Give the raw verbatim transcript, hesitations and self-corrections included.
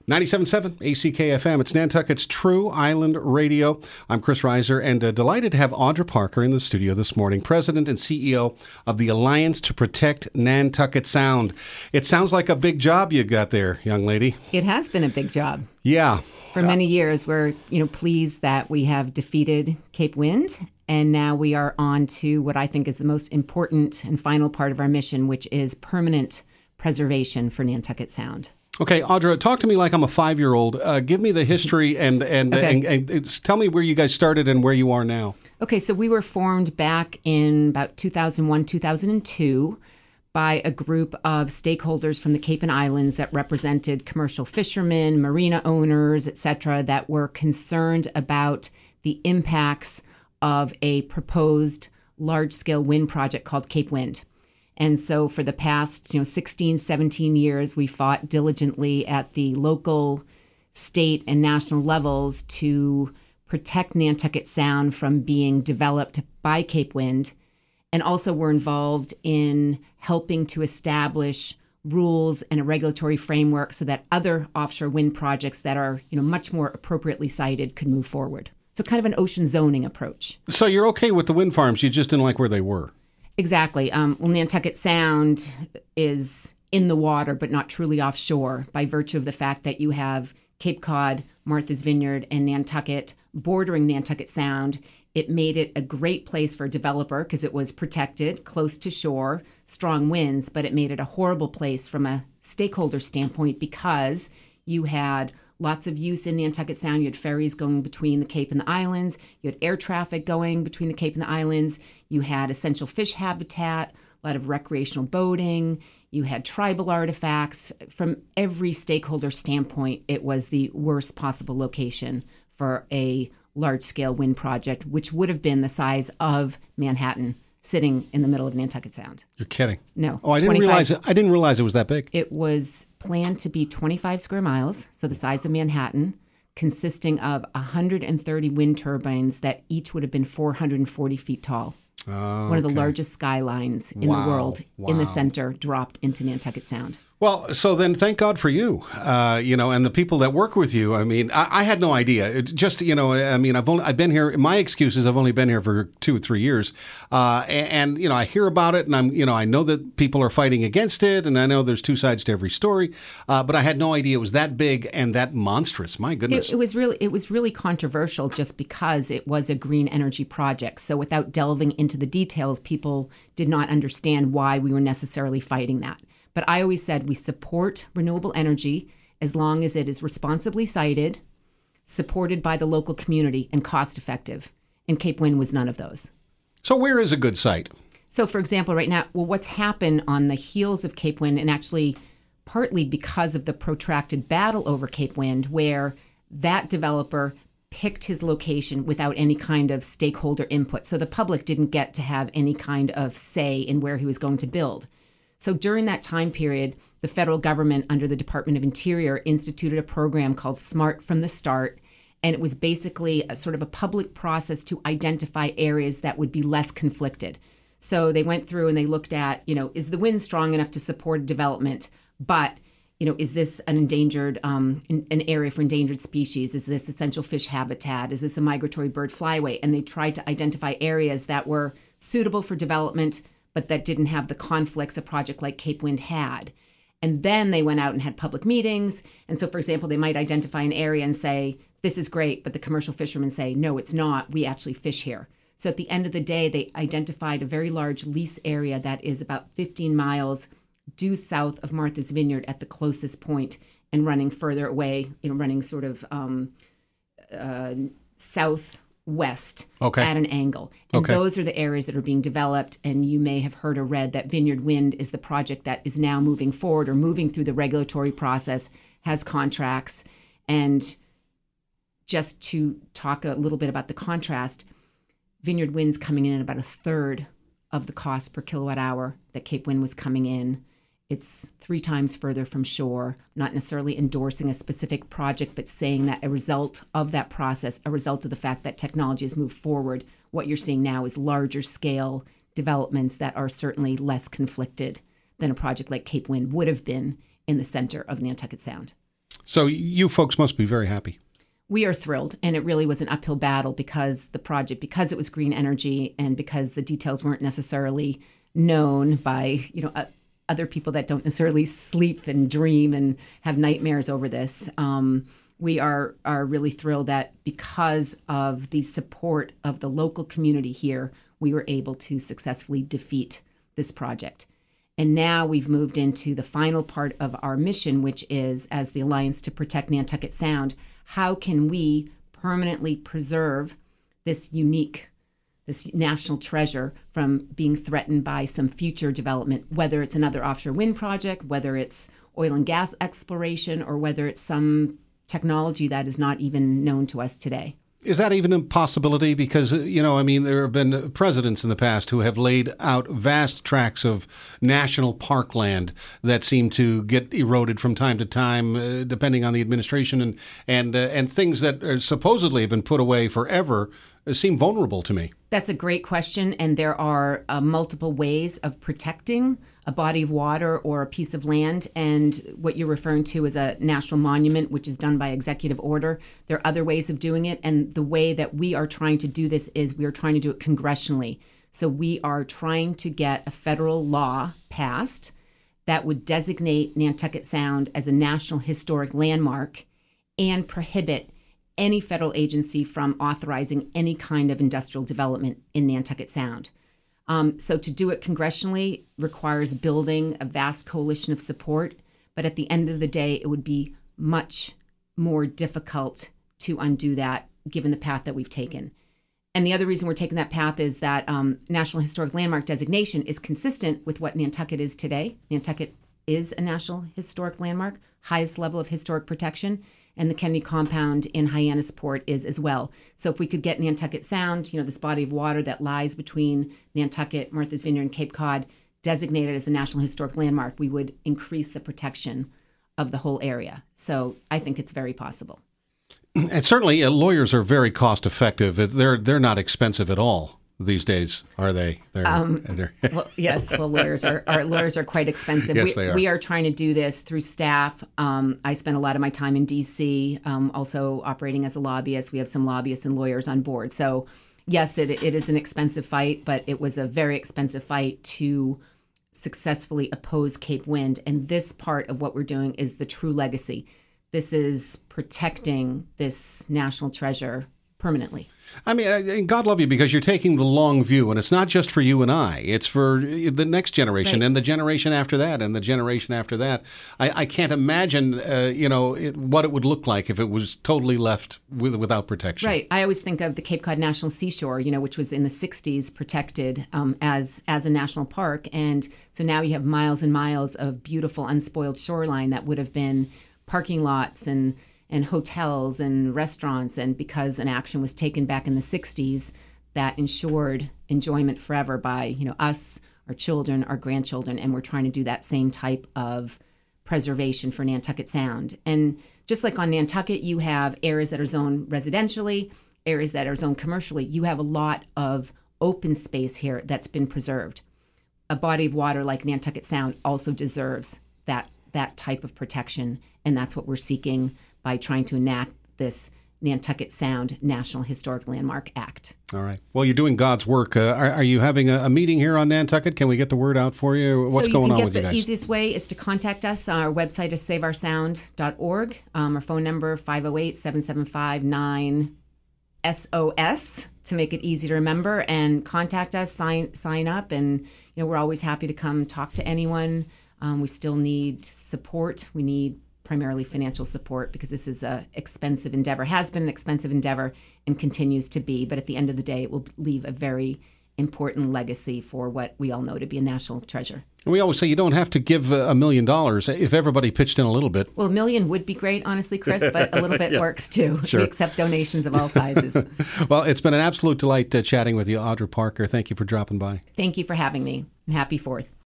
ninety-seven point seven A C K F M. It's Nantucket's True Island Radio. I'm Chris Reiser, and uh, delighted to have Audra Parker in the studio this morning, President and C E O of the Alliance to Protect Nantucket Sound. It sounds like a big job you got there, young lady. It has been a big job. Yeah. For many years, we're you know pleased that we have defeated Cape Wind, and now we are on to what I think is the most important and final part of our mission, which is permanent preservation for Nantucket Sound. Okay, Audra, talk to me like I'm a five-year-old. Uh, give me the history and and, Okay. and, and and tell me where you guys started and where you are now. Okay, so we were formed back in about two thousand one, two thousand two by a group of stakeholders from the Cape and Islands that represented commercial fishermen, marina owners, et cetera, that were concerned about the impacts of a proposed large-scale wind project called Cape Wind. And so for the past, you know, sixteen, seventeen years, we fought diligently at the local, state, and national levels to protect Nantucket Sound from being developed by Cape Wind, and also were involved in helping to establish rules and a regulatory framework so that other offshore wind projects that are, you know, much more appropriately sited could move forward. So kind of an ocean zoning approach. So you're okay with the wind farms, you just didn't like where they were. Exactly. Um, well, Nantucket Sound is in the water, but not truly offshore by virtue of the fact that you have Cape Cod, Martha's Vineyard, and Nantucket bordering Nantucket Sound. It made it a great place for a developer because it was protected, close to shore, strong winds, but it made it a horrible place from a stakeholder standpoint because you had lots of use in Nantucket Sound. You had ferries going between the Cape and the islands. You had air traffic going between the Cape and the islands. You had essential fish habitat, a lot of recreational boating. You had tribal artifacts. From every stakeholder standpoint, it was the worst possible location for a large-scale wind project, which would have been the size of Manhattan, sitting in the middle of Nantucket Sound. You're kidding. No. Oh, I didn't realize it. I didn't realize it was that big. It was planned to be twenty-five square miles, so the size of Manhattan, consisting of one hundred thirty wind turbines that each would have been four hundred forty feet tall. Oh, One of the okay. largest skylines in Wow. the world in the Wow. center dropped into Nantucket Sound. Well, so then thank God for you, uh, you know, and the people that work with you. I mean, I, I had no idea. It just, you know, I mean, I've only, I've been here. My excuse is I've only been here for two or three years. Uh, and, and, you know, I hear about it and I'm, you know, I know that people are fighting against it and I know there's two sides to every story. Uh, but I had no idea it was that big and that monstrous. My goodness. It, it was really, it was really controversial just because it was a green energy project. So without delving into the details, people did not understand why we were necessarily fighting that. But I always said we support renewable energy as long as it is responsibly sited, supported by the local community, and cost effective. And Cape Wind was none of those. So where is a good site? So, for example, right now, well, what's happened on the heels of Cape Wind, and actually partly because of the protracted battle over Cape Wind, where that developer picked his location without any kind of stakeholder input. So the public didn't get to have any kind of say in where he was going to build. So during that time period, the federal government under the Department of Interior instituted a program called Smart from the Start. And it was basically a sort of a public process to identify areas that would be less conflicted. So they went through and they looked at, you know, is the wind strong enough to support development? But, you know, is this an endangered, um, in, an area for endangered species? Is this essential fish habitat? Is this a migratory bird flyway? And they tried to identify areas that were suitable for development, but that didn't have the conflicts a project like Cape Wind had. And then they went out and had public meetings. And so, for example, they might identify an area and say, this is great, but the commercial fishermen say, no, it's not. We actually fish here. So at the end of the day, they identified a very large lease area that is about fifteen miles due south of Martha's Vineyard at the closest point, and running further away, you know, running sort of um, uh, south west Okay. at an angle. And Okay. those are the areas that are being developed. And you may have heard or read that Vineyard Wind is the project that is now moving forward or moving through the regulatory process, has contracts. And just to talk a little bit about the contrast, Vineyard Wind's coming in at about a third of the cost per kilowatt hour that Cape Wind was coming in. It's three times further from shore, not necessarily endorsing a specific project, but saying that a result of that process, a result of the fact that technology has moved forward, what you're seeing now is larger scale developments that are certainly less conflicted than a project like Cape Wind would have been in the center of Nantucket Sound. So you folks must be very happy. We are thrilled, and it really was an uphill battle because the project, because it was green energy, and because the details weren't necessarily known by, you know, uh, other people that don't necessarily sleep and dream and have nightmares over this. Um, we are are really thrilled that because of the support of the local community here, we were able to successfully defeat this project. And now we've moved into the final part of our mission, which is, as the Alliance to Protect Nantucket Sound, how can we permanently preserve this unique, this national treasure from being threatened by some future development, whether it's another offshore wind project, whether it's oil and gas exploration, or whether it's some technology that is not even known to us today. Is that even a possibility? Because, you know, I mean, there have been presidents in the past who have laid out vast tracts of national parkland that seem to get eroded from time to time, uh, depending on the administration, and and uh, and things that are supposedly have been put away forever uh, seem vulnerable to me. That's a great question, and there are uh, multiple ways of protecting a body of water or a piece of land, and what you're referring to is a national monument, which is done by executive order. There are other ways of doing it, and the way that we are trying to do this is we are trying to do it congressionally. So we are trying to get a federal law passed that would designate Nantucket Sound as a National Historic Landmark and prohibit any federal agency from authorizing any kind of industrial development in Nantucket Sound. Um, so to do it congressionally requires building a vast coalition of support, but at the end of the day, it would be much more difficult to undo that given the path that we've taken. And the other reason we're taking that path is that um, National Historic Landmark designation is consistent with what Nantucket is today. Nantucket is a National Historic Landmark, highest level of historic protection, and the Kennedy Compound in Hyannisport is as well. So if we could get Nantucket Sound, you know, this body of water that lies between Nantucket, Martha's Vineyard, and Cape Cod, designated as a National Historic Landmark, we would increase the protection of the whole area. So I think it's very possible. And certainly uh, lawyers are very cost effective. They're they're not expensive at all these days, are they? They're, um, they're well, yes, well, lawyers are, our lawyers are quite expensive. Yes, we, they are. We are trying to do this through staff. Um, I spend a lot of my time in D C, um, also operating as a lobbyist. We have some lobbyists and lawyers on board. So, yes, it it is an expensive fight, but it was a very expensive fight to successfully oppose Cape Wind. And this part of what we're doing is the true legacy. This is protecting this national treasure permanently. I mean, and God love you, because you're taking the long view, and it's not just for you and I. It's for the next generation, right, and the generation after that, and the generation after that. I, I can't imagine, uh, you know, it, what it would look like if it was totally left with, without protection. Right. I always think of the Cape Cod National Seashore, you know, which was in the sixties protected um, as as a national park, and so now you have miles and miles of beautiful, unspoiled shoreline that would have been parking lots and and hotels and restaurants, and because an action was taken back in the sixties that ensured enjoyment forever by, you know, us, our children, our grandchildren, and we're trying to do that same type of preservation for Nantucket Sound. And just like on Nantucket, you have areas that are zoned residentially, areas that are zoned commercially. You have a lot of open space here that's been preserved. A body of water like Nantucket Sound also deserves that that type of protection, and that's what we're seeking by trying to enact this Nantucket Sound National Historic Landmark Act. All right. Well, you're doing God's work. Uh, are, are you having a, a meeting here on Nantucket? Can we get the word out for you? What's so going on you with you guys? The easiest way is to contact us. Our website is save our sound dot org. Um, our phone number, five oh eight, seven seven five, nine S O S, to make it easy to remember. And contact us, sign sign up, and you know we're always happy to come talk to anyone. Um, we still need support. We need primarily financial support, because this is a expensive endeavor, has been an expensive endeavor, and continues to be. But at the end of the day, it will leave a very important legacy for what we all know to be a national treasure. And we always say you don't have to give a million dollars if everybody pitched in a little bit. Well, a million would be great, honestly, Chris, but a little bit Yeah. works too. Sure. We accept donations of all sizes. Well, it's been an absolute delight uh, chatting with you, Audra Parker. Thank you for dropping by. Thank you for having me, and happy Fourth.